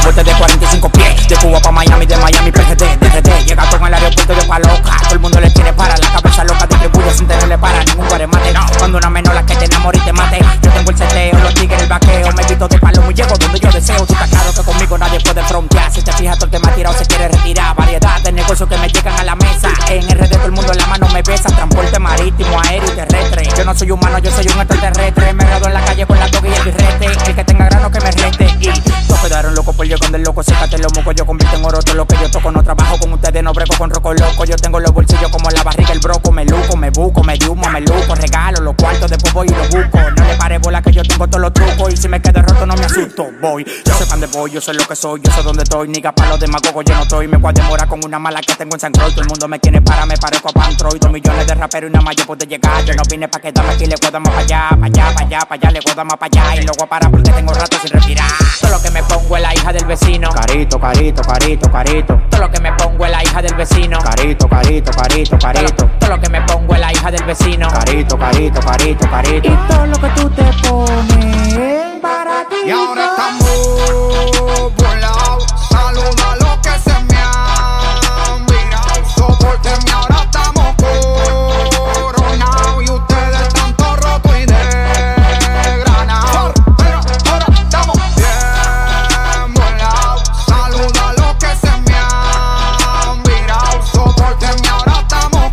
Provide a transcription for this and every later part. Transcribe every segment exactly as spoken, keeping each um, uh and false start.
bote de cuarenta y cinco pies. De Cuba pa' Miami, de Miami P G D, D R D. Llega con el aeropuerto de Paloca. Todo el mundo le tiene para la cabeza loca. Distribuye sin tenerle para ningún guaremate. No, cuando una menor la que te enamore y te mate. Yo tengo el seteo, los tigres, el vaqueo. Me visto de palomo y llego donde yo deseo. Tú estás claro que conmigo nadie puede frontear. Si te fijas, todo el que me ha tirado se quiere retirar. Variedad de negocios que me llegan a la mesa. En R D todo el mundo en la mano me besa. Transporte marítimo, aéreo y terrestre. Yo no soy humano, yo soy un extraterrestre. Me grado en la calle con la toga y el birrete. El que tenga grano que me rete. Y todos quedaron locos por yo con el loco. Sécate los mocos, yo convierto en oro todo lo que yo toco. No trabajo con ustedes, no breco con roco loco. Yo tengo los bolsillos como la barriga, el broco. Me luco, me busco, me diumo, me luco. Regalo los cuartos, después voy y los busco. No le pare bola que yo tengo todos los trucos. Y si me quedo roto no me asusto, voy. Yo sé pan de voy, yo sé lo que soy, yo sé dónde estoy. Niga pa' los demagogos, yo no estoy. Me voy a demorar con una mala que tengo en San Croix. Todo el mundo me quiere para, me parezco a Pantroid. Dos millones de raperos y nada más yo puedo llegar. Yo no vine pa' quedarme aquí, le puedo más pa' allá, pa' allá, pa' allá, pa' allá, le puedo más pa' allá. Y luego a parar porque tengo rato sin respirar. Todo lo que me pongo es la hija del vecino. Carito, carito, carito, carito. Todo lo que me pongo es la hija del vecino. Carito, carito, carito, carito. Todo lo que me pongo es la hija del vecino. Carito, carito, carito, carito. Y todo lo que tú te pones para ti. Y ahora estamos volados. Saluda a los que se me han virado. Sopórtenme, ahora estamos coronados. Y ustedes tanto roto y desgranados. Pero ahora estamos bien volados. Saluda a los que se me han virado. Sopórtenme, ahora estamos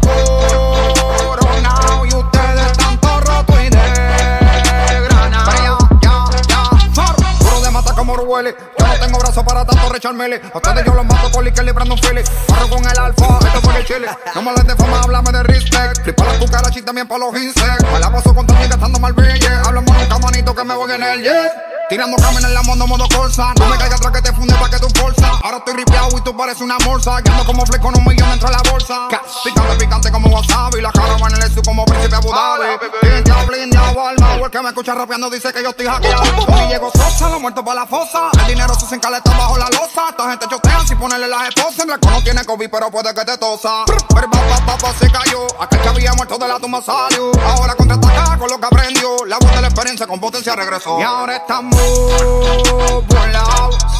coronados. Y ustedes tanto roto y desgranados. Pero ya, ya, ya. Puro de mata como Rueli. Yo no tengo brazos para tanto recharmele. A ustedes yo los mato con liquor librando un fili. Corro con el alfa, esto fue el chile. No me hables de fama, háblame de respect. Flipa la cucaracha y también pa' los insects. Me la paso con Tony gastando mal billete. Hablamos nunca, manito, que me voy en el jet. Tirando camen en la mondo, modo corsa. No me caiga atrás que te funde pa' que tú forza. Ahora estoy ripiado y tú pareces una morsa. Guiando como flick con un millón dentro de la bolsa. Picante, picante como wasabi. La cara va en el sur como príncipe Abu Dhabi. Blindeado, blindeado, alma. El que me escucha rapeando dice que yo estoy hackeado. Tony llegó Sosa, lo muerto pa' la fosa. El dinero se encaleta bajo la losa. Esta gente chotea sin ponerle las esposas. En Draco no tiene COVID, pero puede que te tosa. Pero papá, papá se cayó. Aquel que había muerto de la tumba salió. Ahora contraataca con lo que aprendió. La voz de la experiencia con potencia regresó. Y ahora estamos volados.